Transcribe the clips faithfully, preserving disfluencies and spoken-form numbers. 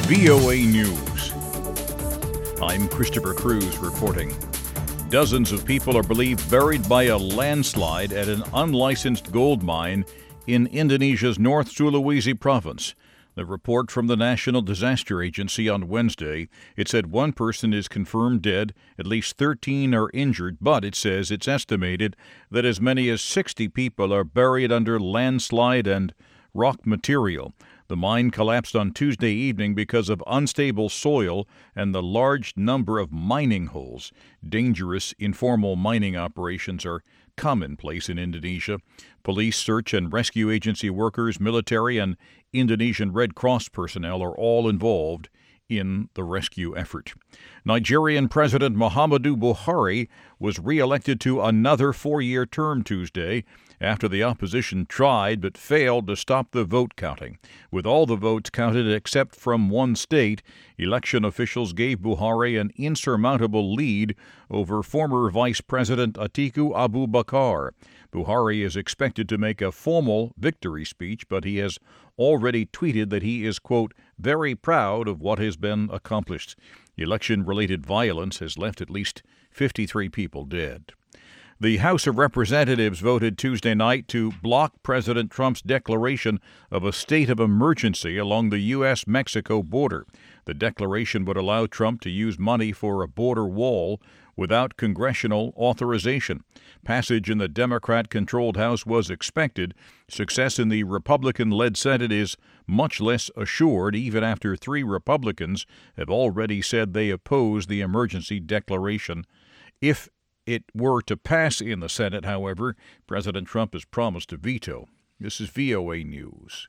V O A News. I'm Christopher Cruz reporting. Dozens of people are believed buried by a landslide at an unlicensed gold mine in Indonesia's North Sulawesi province. The report from the National Disaster Agency on Wednesday, it said one person is confirmed dead, at least thirteen are injured, but it says it's estimated that as many as sixty people are buried under landslide and rock material. The mine collapsed on Tuesday evening because of unstable soil and the large number of mining holes. Dangerous informal mining operations are commonplace in Indonesia. Police, search and rescue agency workers, military, and Indonesian Red Cross personnel are all involved in the rescue effort. Nigerian President Muhammadu Buhari was re-elected to another four-year term Tuesday after the opposition tried but failed to stop the vote counting. With all the votes counted except from one state, election officials gave Buhari an insurmountable lead over former Vice President Atiku Abubakar. Buhari is expected to make a formal victory speech, but he has already tweeted that he is, quote, very proud of what has been accomplished. Election-related violence has left at least fifty-three people dead. The House of Representatives voted Tuesday night to block President Trump's declaration of a state of emergency along the U S Mexico border. The declaration would allow Trump to use money for a border wall without congressional authorization. Passage in the Democrat-controlled House was expected. Success in the Republican-led Senate is much less assured, even after three Republicans have already said they oppose the emergency declaration. If it were to pass in the Senate, however, President Trump has promised to veto. This is V O A News.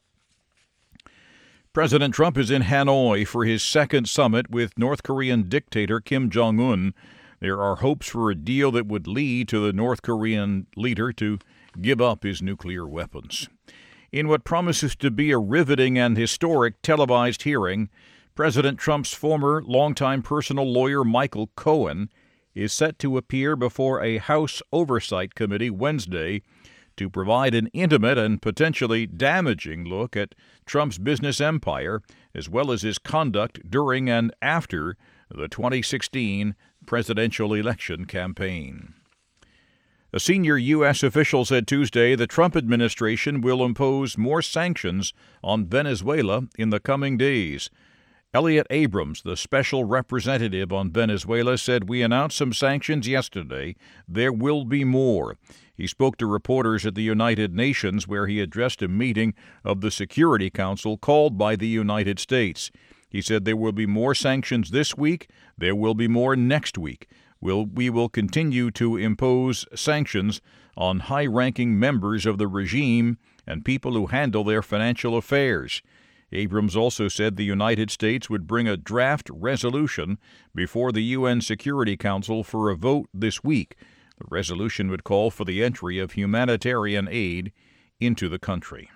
President Trump is in Hanoi for his second summit with North Korean dictator Kim Jong-un. There are hopes for a deal that would lead to the North Korean leader to give up his nuclear weapons. In what promises to be a riveting and historic televised hearing, President Trump's former longtime personal lawyer Michael Cohen is set to appear before a House Oversight Committee Wednesday to provide an intimate and potentially damaging look at Trump's business empire, as well as his conduct during and after the twenty sixteen presidential election campaign. A senior U S official said Tuesday the Trump administration will impose more sanctions on Venezuela in the coming days. Elliot Abrams, the special representative on Venezuela, said, "We announced some sanctions yesterday. There will be more." He spoke to reporters at the United Nations, where he addressed a meeting of the Security Council called by the United States. He said there will be more sanctions this week. There will be more next week. We'll, we will continue to impose sanctions on high-ranking members of the regime and people who handle their financial affairs. Abrams also said the United States would bring a draft resolution before the U N Security Council for a vote this week. The resolution would call for the entry of humanitarian aid into the country.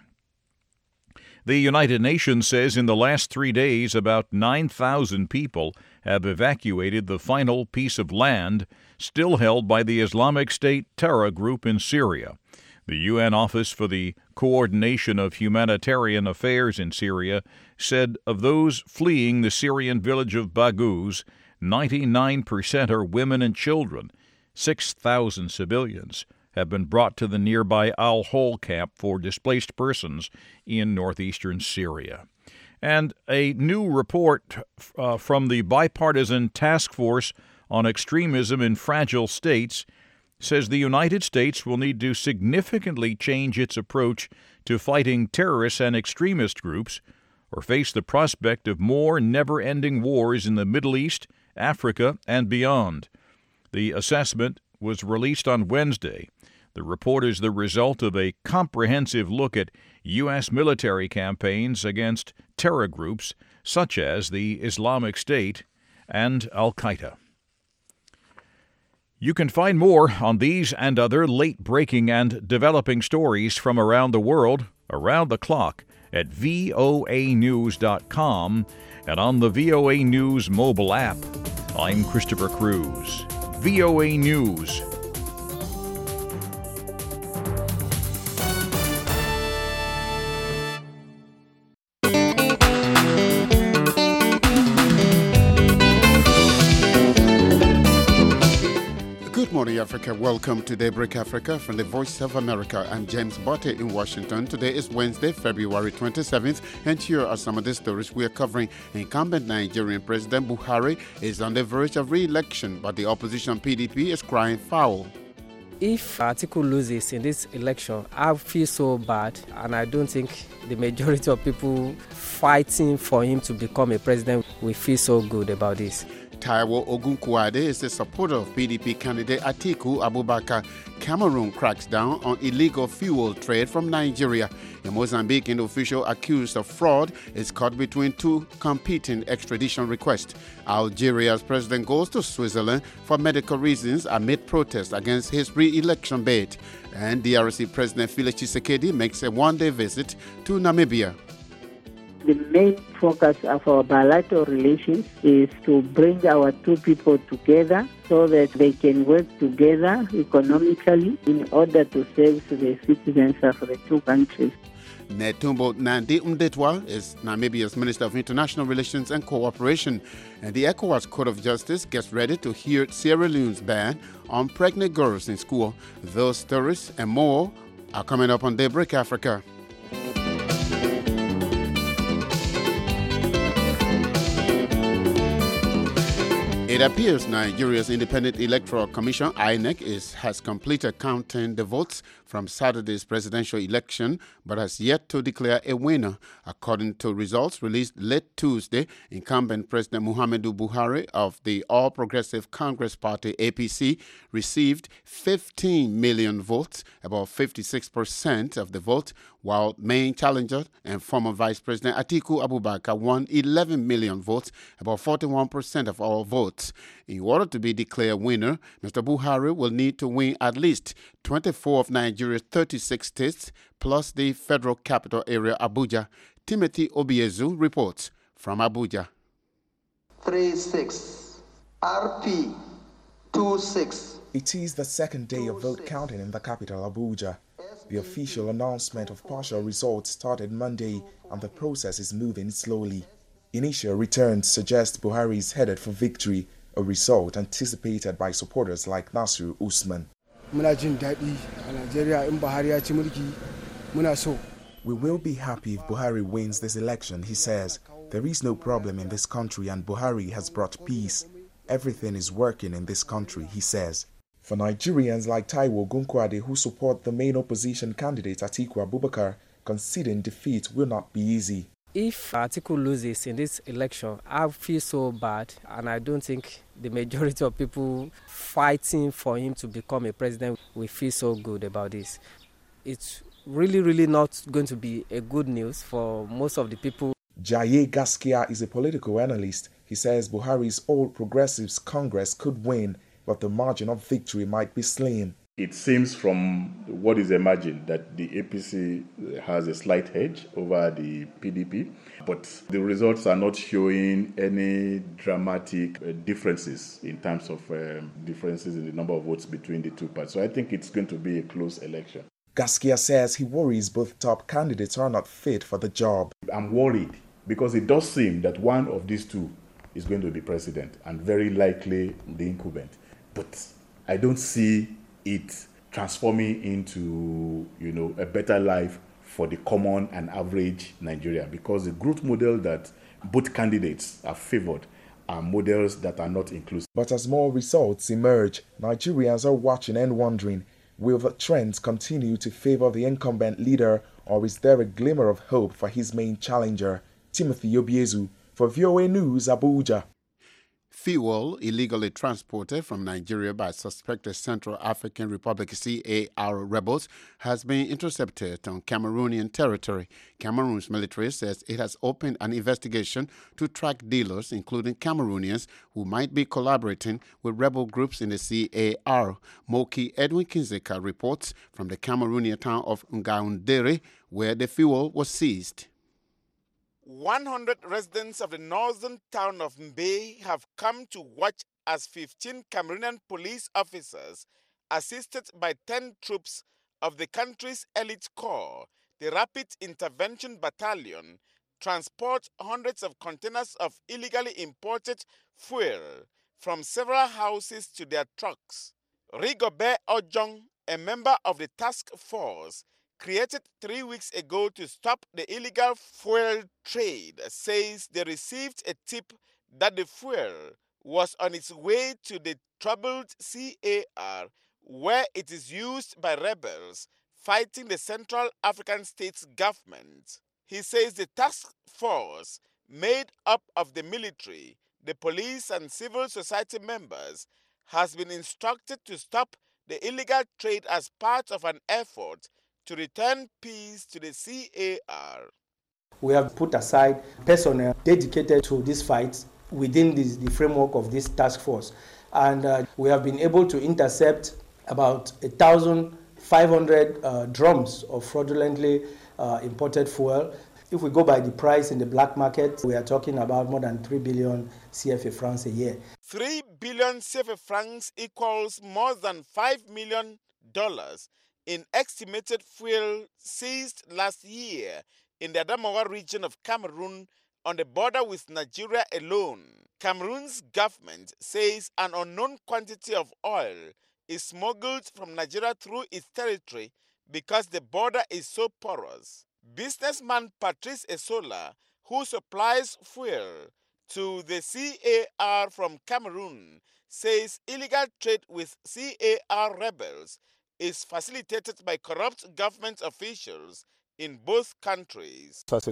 The United Nations says in the last three days about nine thousand people have evacuated the final piece of land still held by the Islamic State terror group in Syria. The U N Office for the Coordination of Humanitarian Affairs in Syria said of those fleeing the Syrian village of Baghouz, ninety-nine percent are women and children. six thousand civilians have been brought to the nearby Al-Hol camp for displaced persons in northeastern Syria. And a new report uh, from the Bipartisan Task Force on Extremism in Fragile States says the United States will need to significantly change its approach to fighting terrorists and extremist groups or face the prospect of more never-ending wars in the Middle East, Africa, and beyond. The assessment was released on Wednesday. The report is the result of a comprehensive look at U S military campaigns against terror groups such as the Islamic State and Al-Qaeda. You can find more on these and other late-breaking and developing stories from around the world, around the clock, at V O A news dot com and on the V O A News mobile app. I'm Christopher Cruz. V O A News. Africa. Welcome to Daybreak Africa from the Voice of America. I'm James Botte in Washington. Today is Wednesday, February twenty-seventh, and here are some of the stories we are covering. Incumbent Nigerian President Buhari is on the verge of re-election, but the opposition P D P is crying foul. If Atiku loses in this election, I feel so bad, and I don't think the majority of people fighting for him to become a president will feel so good about this. Taiwo Ogunkwuade is a supporter of P D P candidate Atiku Abubakar. Cameroon cracks down on illegal fuel trade from Nigeria. A Mozambican official accused of fraud is caught between two competing extradition requests. Algeria's president goes to Switzerland for medical reasons amid protests against his re-election bid. And D R C President Felix Tshisekedi makes a one-day visit to Namibia. The main focus of our bilateral relations is to bring our two people together so that they can work together economically in order to serve the citizens of the two countries. Netumbo Nandi Umdetwa is Namibia's Minister of International Relations and Cooperation. And the ECOWAS Court of Justice gets ready to hear Sierra Leone's ban on pregnant girls in school. Those stories and more are coming up on Daybreak Africa. It appears Nigeria's Independent Electoral Commission, I N E C, is, has completed counting the votes from Saturday's presidential election, but has yet to declare a winner. According to results released late Tuesday, incumbent President Muhammadu Buhari of the All Progressive Congress Party, A P C, received fifteen million votes, about fifty-six percent of the vote, while main challenger and former Vice President Atiku Abubakar won eleven million votes, about forty-one percent of all votes. In order to be declared winner, Mister Buhari will need to win at least twenty-four of Nigeria's thirty-six states, plus the federal capital area, Abuja. Timothy Obiezu reports from Abuja. three six R P two six. It is the second day of vote counting in the capital, Abuja. The official announcement of partial results started Monday, and the process is moving slowly. Initial returns suggest Buhari is headed for victory, a result anticipated by supporters like Nasiru Usman. We will be happy if Buhari wins this election, he says. There is no problem in this country and Buhari has brought peace. Everything is working in this country, he says. For Nigerians like Taiwo Ogunkwuade who support the main opposition candidate Atiku Abubakar, conceding defeat will not be easy. If Atiku loses in this election, I feel so bad, and I don't think the majority of people fighting for him to become a president will feel so good about this. It's really, really not going to be a good news for most of the people. Jaye Gaskia is a political analyst. He says Buhari's All Progressives Congress could win, but the margin of victory might be slim. It seems from what is emerging that the A P C has a slight edge over the P D P, but the results are not showing any dramatic differences in terms of um, differences in the number of votes between the two parties. So I think it's going to be a close election. Gaskia says he worries both top candidates are not fit for the job. I'm worried because it does seem that one of these two is going to be president and very likely the incumbent. But I don't see it transforming into, you know, a better life for the common and average Nigerian, because the growth model that both candidates are favored are models that are not inclusive. But as more results emerge, Nigerians are watching and wondering, will the trends continue to favor the incumbent leader, or is there a glimmer of hope for his main challenger? Timothy Obiezu for V O A News, Abuja. Fuel illegally transported from Nigeria by suspected Central African Republic C A R rebels has been intercepted on Cameroonian territory. Cameroon's military says it has opened an investigation to track dealers, including Cameroonians, who might be collaborating with rebel groups in the C A R. Moki Edwin Kinzeka reports from the Cameroonian town of Ngaoundéré, where the fuel was seized. one hundred residents of the northern town of Mbé have come to watch as fifteen Cameroonian police officers, assisted by ten troops of the country's elite corps, the Rapid Intervention Battalion, transport hundreds of containers of illegally imported fuel from several houses to their trucks. Rigobert Ojong, a member of the task force created three weeks ago to stop the illegal fuel trade, says they received a tip that the fuel was on its way to the troubled C A R, where it is used by rebels fighting the Central African States government. He says the task force, made up of the military, the police, and civil society members, has been instructed to stop the illegal trade as part of an effort to return peace to the C A R. We have put aside personnel dedicated to this fight within this, the framework of this task force. And uh, we have been able to intercept about one thousand five hundred uh, drums of fraudulently uh, imported fuel. If we go by the price in the black market, we are talking about more than three billion C F A francs a year. three billion C F A francs equals more than five million dollars in estimated fuel seized last year in the Adamawa region of Cameroon on the border with Nigeria alone. Cameroon's government says an unknown quantity of oil is smuggled from Nigeria through its territory because the border is so porous. Businessman Patrice Esola, who supplies fuel to the C A R from Cameroon, says illegal trade with C A R rebels is facilitated by corrupt government officials in both countries. He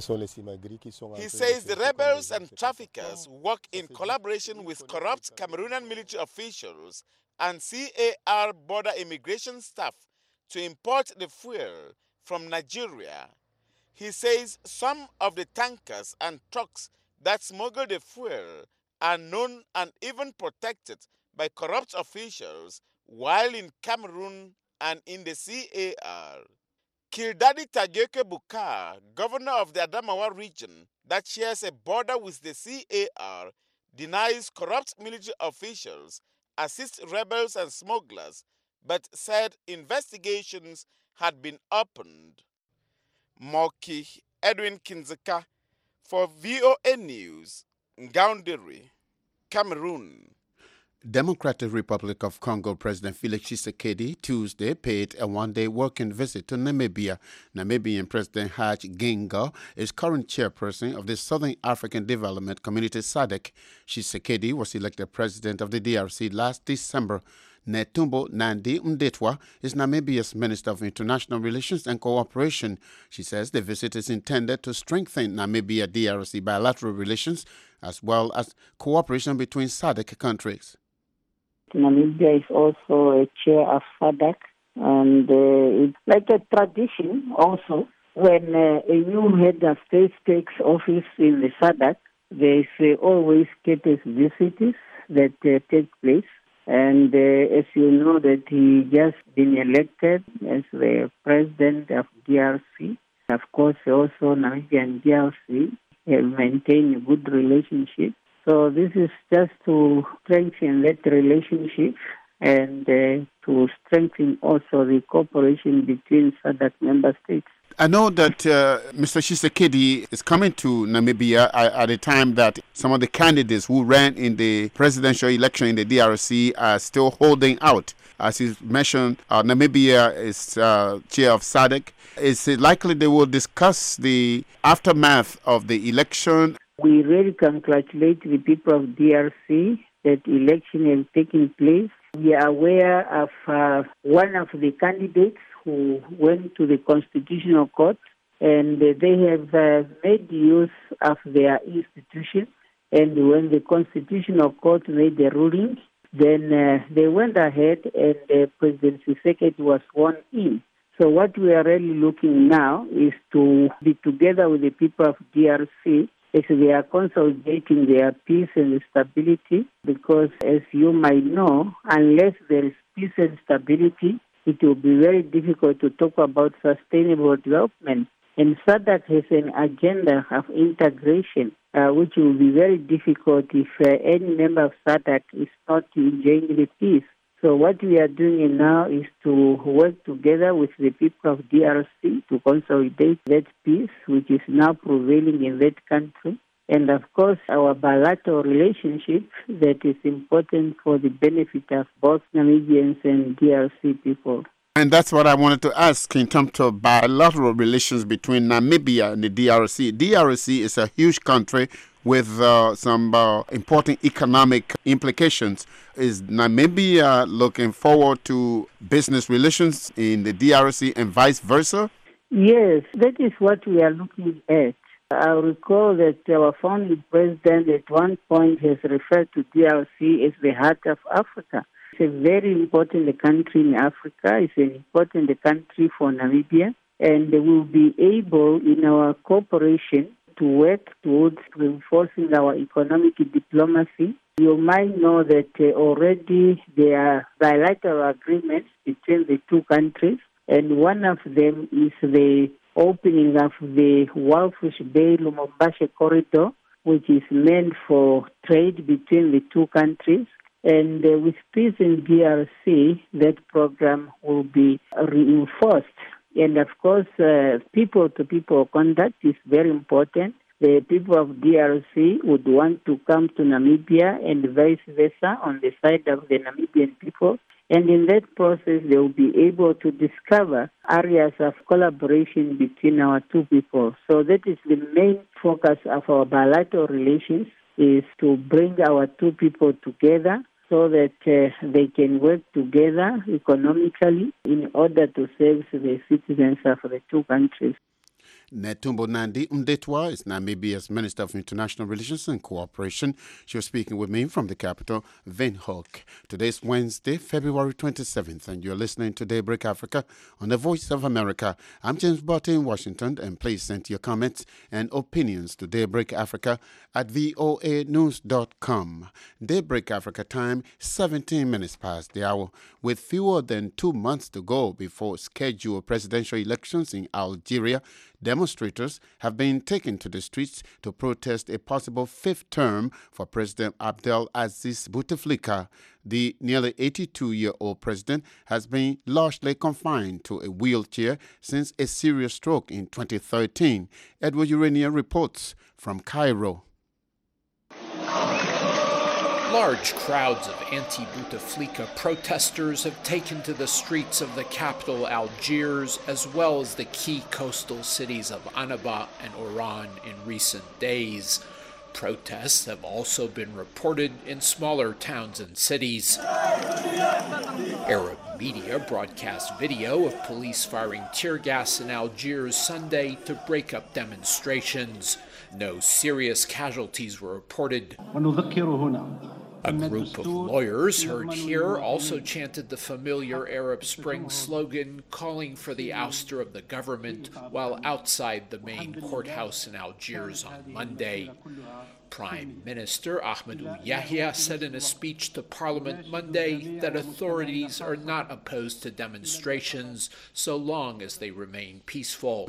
says the rebels and traffickers work in collaboration with corrupt Cameroonian military officials and C A R border immigration staff to import the fuel from Nigeria. He says some of the tankers and trucks that smuggle the fuel are known and even protected by corrupt officials while in Cameroon and in the C A R. Kildadi Tageke Bukar, governor of the Adamawa region that shares a border with the C A R, denies corrupt military officials assist rebels and smugglers, but said investigations had been opened. Moki Edwin Kinzeka for V O A News, Ngaoundéré, Cameroon. Democratic Republic of Congo President Felix Tshisekedi Tuesday paid a one-day working visit to Namibia. Namibian President Hage Geingob is current chairperson of the Southern African Development Community S A D C. Tshisekedi was elected president of the D R C last December. Netumbo Nandi Ndetwa is Namibia's Minister of International Relations and Cooperation. She says the visit is intended to strengthen Namibia-D R C bilateral relations as well as cooperation between S A D C countries. Namibia is also a chair of S A D C, and uh, it's like a tradition also. When uh, a new head of state takes office in the S A D C, there is uh, always courteous visits that uh, take place. And uh, as you know that he just been elected as the president of D R C. Of course, also Namibia and D R C have maintained a good relationship. So this is just to strengthen that relationship and uh, to strengthen also the cooperation between S A D C member states. I know that uh, Mister Tshisekedi is coming to Namibia at, at a time that some of the candidates who ran in the presidential election in the D R C are still holding out. As you mentioned, uh, Namibia is uh, chair of S A D C. Is it likely they will discuss the aftermath of the election? We really congratulate the people of D R C that election has taken place. We are aware of uh, one of the candidates who went to the Constitutional Court, and they have uh, made use of their institution. And when the Constitutional Court made the ruling, then uh, they went ahead and uh, President Tshisekedi was sworn in. So what we are really looking now is to be together with the people of D R C as they are consolidating their peace and stability, because as you might know, unless there is peace and stability, it will be very difficult to talk about sustainable development. And S A D C has an agenda of integration, uh, which will be very difficult if uh, any member of S A D C is not enjoying the peace. So what we are doing now is to work together with the people of D R C to consolidate that peace, which is now prevailing in that country. And of course, our bilateral relationship that is important for the benefit of both Namibians and D R C people. And that's what I wanted to ask in terms of bilateral relations between Namibia and the D R C. D R C is a huge country with uh, some uh, important economic implications. Is Namibia looking forward to business relations in the D R C and vice versa? Yes, that is what we are looking at. I recall that our founding president at one point has referred to D R C as the heart of Africa. It's a very important country in Africa. It's an important country for Namibia. And we will be able, in our cooperation, to work towards reinforcing our economic diplomacy. You might know that uh, already there are bilateral agreements between the two countries, and one of them is the opening of the Walfish Bay Lumumbashi corridor, which is meant for trade between the two countries. And uh, with peace in D R C, that program will be reinforced. And of course, uh, people-to-people contact is very important. The people of D R C would want to come to Namibia and vice versa on the side of the Namibian people. And in that process, they will be able to discover areas of collaboration between our two people. So that is the main focus of our bilateral relations, is to bring our two people together so that uh, they can work together economically in order to serve the citizens of the two countries. Netumbo Nandi Mdetwa is Namibia's Minister of International Relations and Cooperation. She was speaking with me from the capital, Windhoek. Today's Wednesday, February twenty-seventh, and you're listening to Daybreak Africa on the Voice of America. I'm James Barty in Washington, and please send your comments and opinions to Daybreak Africa at voa news dot com. Daybreak Africa time, seventeen minutes past the hour. With fewer than two months to go before scheduled presidential elections in Algeria, demonstrators have been taken to the streets to protest a possible fifth term for President Abdel Aziz Bouteflika. The nearly eighty-two-year-old president has been largely confined to a wheelchair since a serious stroke in twenty thirteen. Edward Urania reports from Cairo. Large crowds of anti-Bouteflika protesters have taken to the streets of the capital Algiers, as well as the key coastal cities of Annaba and Oran in recent days. Protests have also been reported in smaller towns and cities. Arab media broadcast video of police firing tear gas in Algiers Sunday to break up demonstrations. No serious casualties were reported. A group of lawyers heard here also chanted the familiar Arab Spring slogan calling for the ouster of the government while outside the main courthouse in Algiers on Monday. Prime Minister Ahmed Ould Yahya said in a speech to Parliament Monday that authorities are not opposed to demonstrations so long as they remain peaceful.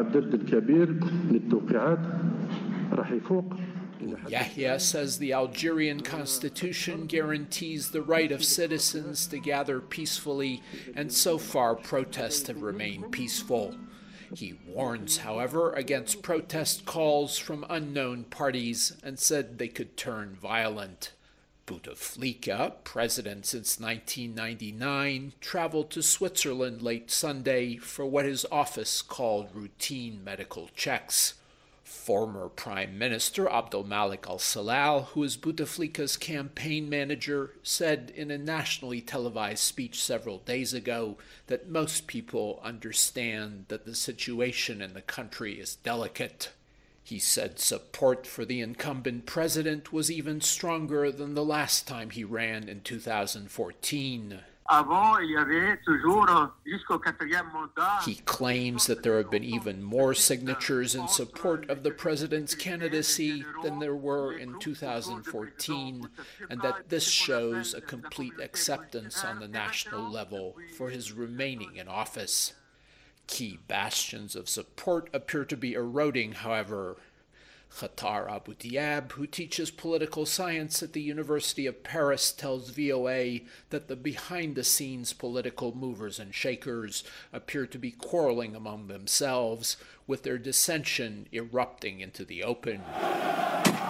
Yahya says the Algerian constitution guarantees the right of citizens to gather peacefully, and so far protests have remained peaceful. He warns, however, against protest calls from unknown parties and said they could turn violent. Bouteflika, president since nineteen ninety-nine, traveled to Switzerland late Sunday for what his office called routine medical checks. Former Prime Minister Abdelmalek Al-Salal, who is Bouteflika's campaign manager, said in a nationally televised speech several days ago that most people understand that the situation in the country is delicate. He said support for the incumbent president was even stronger than the last time he ran in two thousand fourteen. He claims that there have been even more signatures in support of the president's candidacy than there were in two thousand fourteen, and that this shows a complete acceptance on the national level for his remaining in office. Key bastions of support appear to be eroding, however. Khatar Abu Diab, who teaches political science at the University of Paris, tells V O A that the behind-the-scenes political movers and shakers appear to be quarreling among themselves, with their dissension erupting into the open.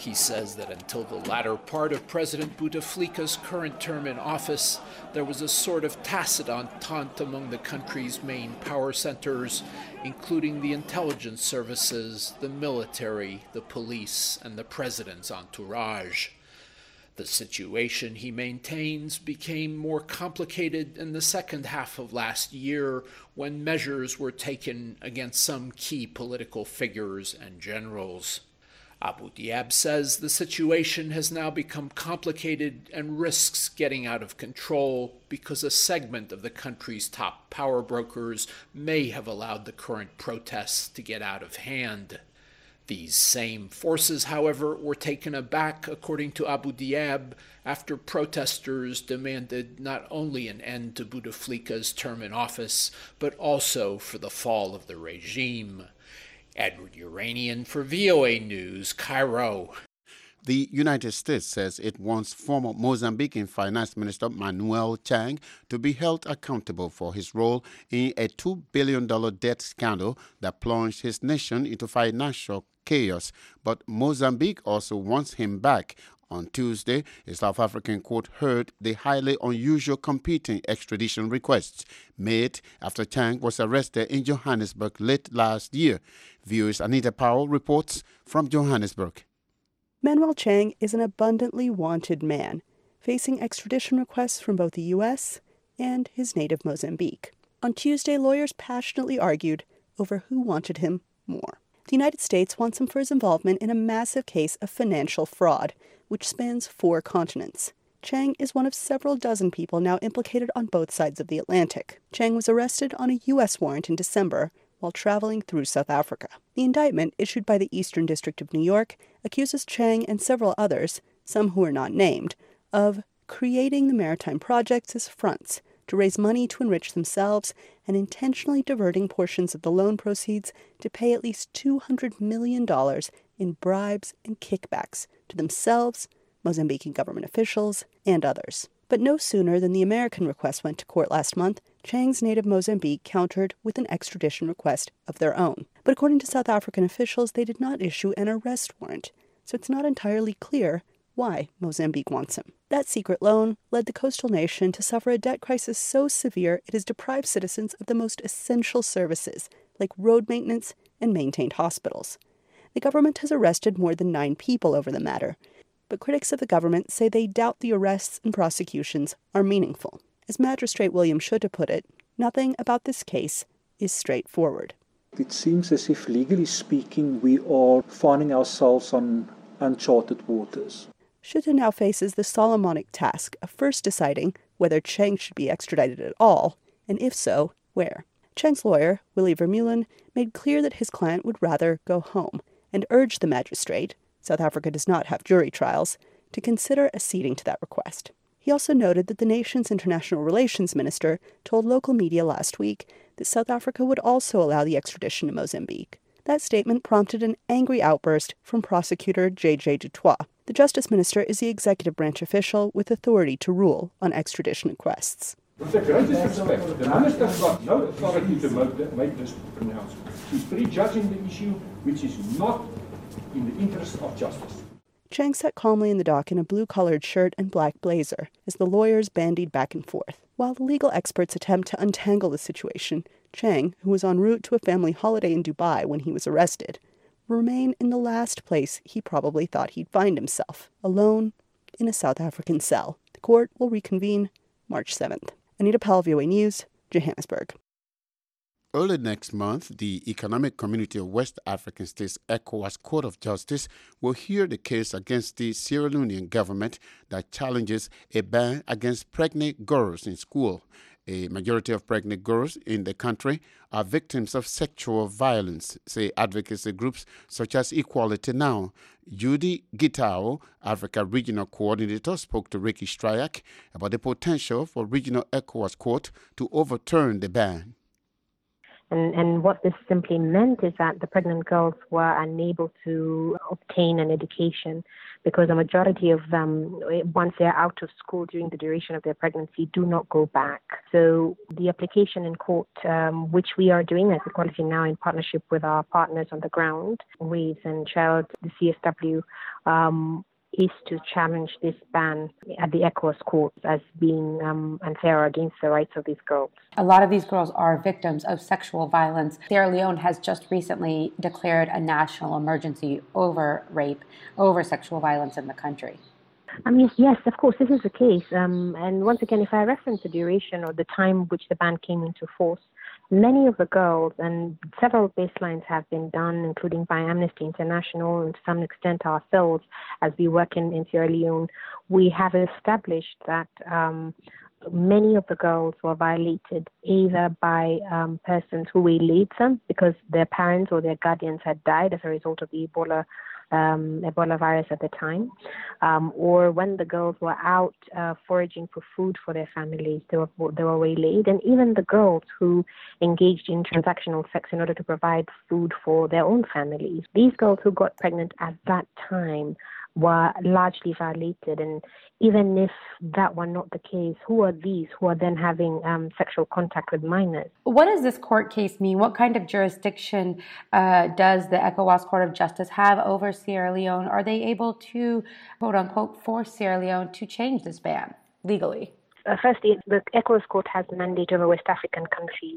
He says that until the latter part of President Bouteflika's current term in office, there was a sort of tacit entente among the country's main power centers, including the intelligence services, the military, the police, and the president's entourage. The situation, he maintains, became more complicated in the second half of last year when measures were taken against some key political figures and generals. Abu Diab says the situation has now become complicated and risks getting out of control because a segment of the country's top power brokers may have allowed the current protests to get out of hand. These same forces, however, were taken aback, according to Abu Diab, after protesters demanded not only an end to Bouteflika's term in office, but also for the fall of the regime. Edward Uranian for V O A News, Cairo. The United States says it wants former Mozambican Finance Minister Manuel Chang to be held accountable for his role in a two billion dollars debt scandal that plunged his nation into financial chaos. But Mozambique also wants him back. On Tuesday, a South African court heard the highly unusual competing extradition requests made after Chang was arrested in Johannesburg late last year. V O A's Anita Powell reports from Johannesburg. Manuel Chang is an abundantly wanted man, facing extradition requests from both the U S and his native Mozambique. On Tuesday, lawyers passionately argued over who wanted him more. The United States wants him for his involvement in a massive case of financial fraud, which spans four continents. Chang is one of several dozen people now implicated on both sides of the Atlantic. Chang was arrested on a U S warrant in December while traveling through South Africa. The indictment, issued by the Eastern District of New York, accuses Chang and several others, some who are not named, of creating the maritime projects as fronts to raise money to enrich themselves and intentionally diverting portions of the loan proceeds to pay at least two hundred million dollars in bribes and kickbacks to themselves, Mozambican government officials, and others. But no sooner than the American request went to court last month, Chang's native Mozambique countered with an extradition request of their own. But according to South African officials, they did not issue an arrest warrant, so it's not entirely clear why Mozambique wants him. That secret loan led the coastal nation to suffer a debt crisis so severe it has deprived citizens of the most essential services, like road maintenance and maintained hospitals. The government has arrested more than nine people over the matter, but critics of the government say they doubt the arrests and prosecutions are meaningful. As Magistrate William Schutte put it, nothing about this case is straightforward. It seems as if, legally speaking, we are finding ourselves on uncharted waters. Schutte now faces the Solomonic task of first deciding whether Chang should be extradited at all, and if so, where. Chang's lawyer, Willie Vermeulen, made clear that his client would rather go home and urged the magistrate, South Africa does not have jury trials, to consider acceding to that request. He also noted that the nation's international relations minister told local media last week that South Africa would also allow the extradition to Mozambique. That statement prompted an angry outburst from prosecutor J J du Toit. The justice minister is the executive branch official with authority to rule on extradition requests. With the greatest respect, the minister's got no authority to make this pronouncement. She's prejudging the issue, which is not in the interest of justice. Chang sat calmly in the dock in a blue-collared shirt and black blazer as the lawyers bandied back and forth. While the legal experts attempt to untangle the situation, Chang, who was en route to a family holiday in Dubai when he was arrested, remained in the last place he probably thought he'd find himself, alone in a South African cell. The court will reconvene March seventh. Anita Powell, V O A News, Johannesburg. Early next month, the Economic Community of West African States ECOWAS Court of Justice will hear the case against the Sierra Leonean government that challenges a ban against pregnant girls in school. A majority of pregnant girls in the country are victims of sexual violence, say advocacy groups such as Equality Now. Judy Gitao, Africa Regional Coordinator, spoke to Ricky Stryak about the potential for Regional ECOWAS Court to overturn the ban. And, and what this simply meant is that the pregnant girls were unable to obtain an education because a majority of them, once they're out of school during the duration of their pregnancy, do not go back. So the application in court, um, which we are doing as Equality Now in partnership with our partners on the ground, Waves and Child, the C S W, um, is to challenge this ban at the ECOWAS court as being um, unfair against the rights of these girls. A lot of these girls are victims of sexual violence. Sierra Leone has just recently declared a national emergency over rape, over sexual violence in the country. Um, yes, yes, of course, this is the case. Um, and once again, if I reference the duration or the time which the ban came into force, many of the girls, and several baselines have been done, including by Amnesty International and to some extent ourselves as we work in, in Sierra Leone, we have established that um, many of the girls were violated either by um, persons who waylaid them because their parents or their guardians had died as a result of the Ebola Um, Ebola virus at the time, um, or when the girls were out uh, foraging for food for their families, they were they were waylaid, and even the girls who engaged in transactional sex in order to provide food for their own families. These girls who got pregnant at that time were largely violated, and even if that were not the case, who are these who are then having um, sexual contact with minors? What does this court case mean? What kind of jurisdiction uh, does the ECOWAS Court of Justice have over Sierra Leone? Are they able to, quote unquote, force Sierra Leone to change this ban legally? Uh, firstly, the ECOWAS Court has a mandate over West African countries,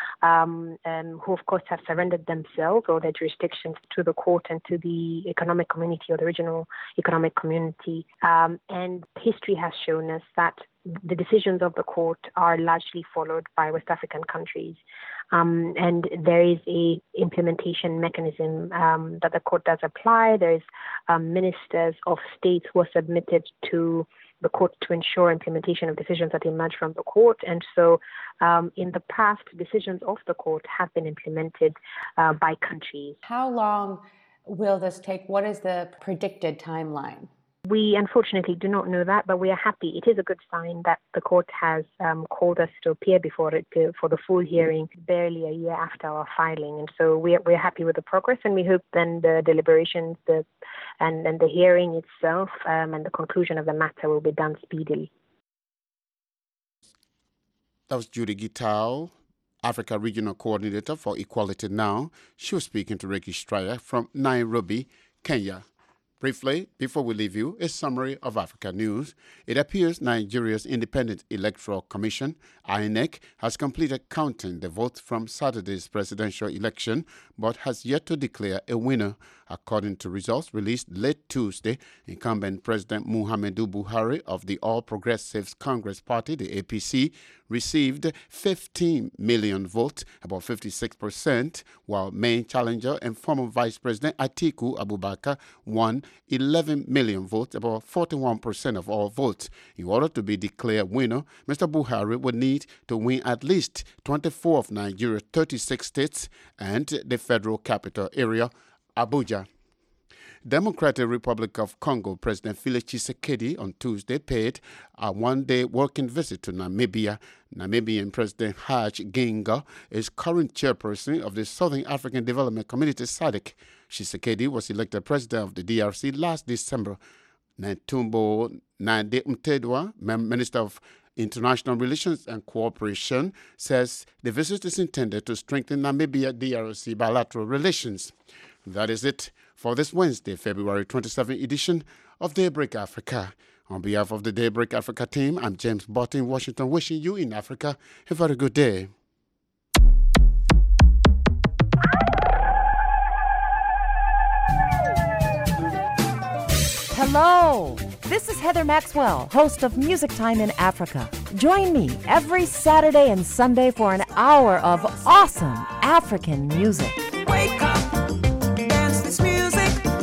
um, um, who of course have surrendered themselves or their jurisdictions to the court and to the economic community or the regional economic community. Um, and history has shown us that the decisions of the court are largely followed by West African countries. Um, and there is a implementation mechanism um, that the court does apply. There is um, ministers of states who are submitted to the court to ensure implementation of decisions that emerge from the court. And so um, in the past, decisions of the court have been implemented uh, by countries. How long will this take? What is the predicted timeline? We unfortunately do not know that, but we are happy. It is a good sign that the court has um, called us to appear before it to, for the full hearing barely a year after our filing. And so we are, we are happy with the progress, and we hope then the deliberations the, and, and the hearing itself um, and the conclusion of the matter will be done speedily. That was Judy Gitao, Africa Regional Coordinator for Equality Now. She was speaking to Ricky Stryer from Nairobi, Kenya. Briefly, before we leave you, a summary of Africa news. It appears Nigeria's Independent Electoral Commission, I N E C, has completed counting the votes from Saturday's presidential election, but has yet to declare a winner. According to results released late Tuesday, incumbent President Muhammadu Buhari of the All Progressives Congress Party, the A P C, received fifteen million votes, about fifty-six percent, while main challenger and former Vice President Atiku Abubakar won eleven million votes, about forty-one percent of all votes. In order to be declared winner, Mister Buhari would need to win at least twenty-four of Nigeria's thirty-six states and the federal capital area, Abuja. Democratic Republic of Congo President Felix Tshisekedi on Tuesday paid a one-day working visit to Namibia. Namibian President Hage Geingob is current chairperson of the Southern African Development Community, S A D C. Tshisekedi was elected president of the D R C last December. Netumbo Nandi-Ndaitwah, Minister of International Relations and Cooperation, says the visit is intended to strengthen Namibia-D R C bilateral relations. That is it for this Wednesday, February twenty-seventh edition of Daybreak Africa. On behalf of the Daybreak Africa team, I'm James Bottin in Washington, wishing you in Africa a very good day. Hello, this is Heather Maxwell, host of Music Time in Africa. Join me every Saturday and Sunday for an hour of awesome African music. Wake up, dance this music.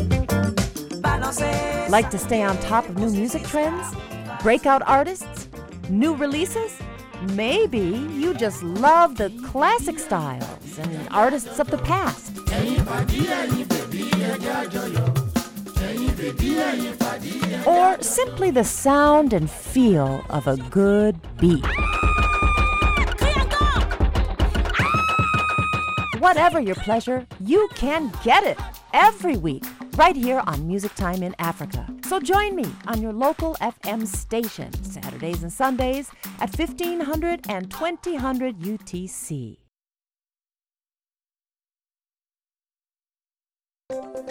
Like to stay on top of new music trends? Breakout artists? New releases? Maybe you just love the classic styles and artists of the past. Or simply the sound and feel of a good beat. Whatever your pleasure, you can get it every week right here on Music Time in Africa. So join me on your local F M station Saturdays and Sundays at fifteen hundred and twenty hundred U T C.